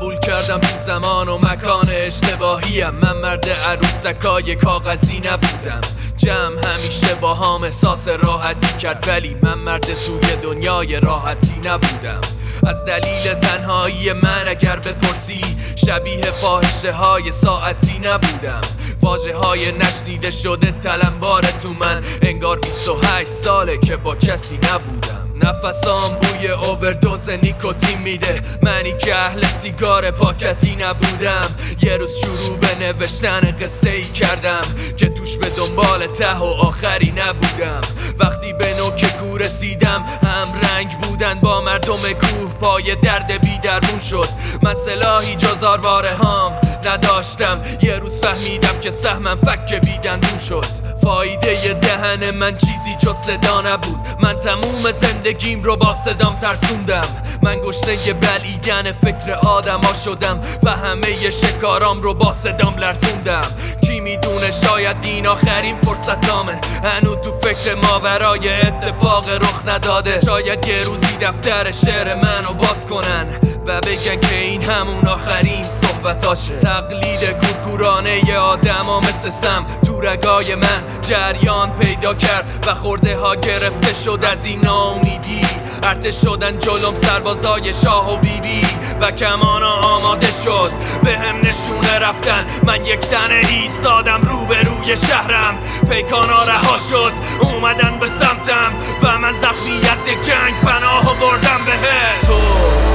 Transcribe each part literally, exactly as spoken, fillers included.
قبول کردم تو زمان و مکان اشتباهیم. من مرد عروسکای کاغذی نبودم، جمع همیشه با هم احساس راحتی کرد، ولی من مرد توی دنیای راحتی نبودم. از دلیل تنهایی من اگر بپرسی شبیه فاحشه های ساعتی نبودم. واژه های نشنیده شده تلمبار تو من، انگار بیست و هشت ساله که با کسی نبودم. نفسام بوی اووردوز نیکوتین میده، منی که اهل سیگار پاکتی نبودم. یه روز شروع به نوشتن قصه ای کردم که توش به دنبال ته و آخری نبودم. وقتی به نوک کوه رسیدم هم رنگ بودن با مردم کوه، پای درد بی درمون شد. من سلاحی جز آرواره هام نداشتم، یه روز فهمیدم که سهمم فک بی دندون شد. فایده دهن من چیزی جز صدا نبود، من تموم زندگیم رو با صدام ترسوندم. من گشنه بلعیدن فکر آدما شدم و همه شکارام رو با صدام لرزوندم. کی میدونه شاید این آخرین فرصتامه، هنو تو فکر ماورای اتفاق رخ نداده. شاید یه روزی دفتر شعر منو باز کنن و بگن که این همون آخرین صحبتاشه. تقلید کورکورانه ی آدما مثل سم تو رگای من جریان پیدا کرد و خورده ها گرفته شد از این ناامیدی. ارتش شدن جلوم سربازای شاه و بیبی بی و کمانا آماده شد به هم نشونه رفتن. من یک تنه ایستادم روبروی شهرم، پیکانا رها شد اومدن به سمتم و من زخمی از یک جنگ پناه آوردم بهت. تو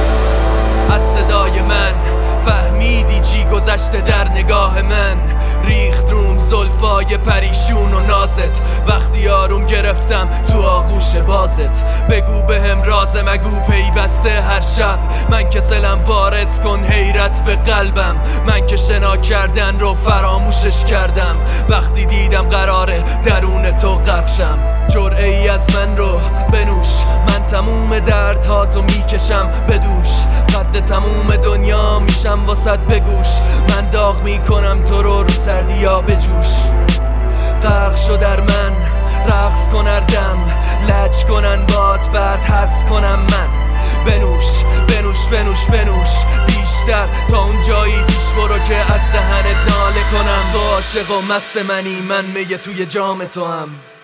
از صدای من فهمیدی چی گذشته در نگاه من، ریخت روم زلفای پریشون و نازت وقتی آروم گرفتم تو آغوش بازت. بگو به هم رازه مگو پیوسته هر شب، من که سلم وارد کن حیرت به قلبم. من که شنا کردن رو فراموشش کردم وقتی دیدم قراره درون تو غرقشم. جرعه ای از من رو بنوش، من تموم دردهاتو میکشم بدوش. قد تموم دنیا میشم واسط بگوش، من داغ میکنم تو رو رو سردیا بجوش. غرق شو در من رقص کن اردم، لج کنن باد بعد حس کنم من. بنوش بنوش بنوش بنوش بیشتر تا اون جایی پیش برو که از دهنت ناله کنم. تو عاشق و مست منی، من میگه توی جام تو هم.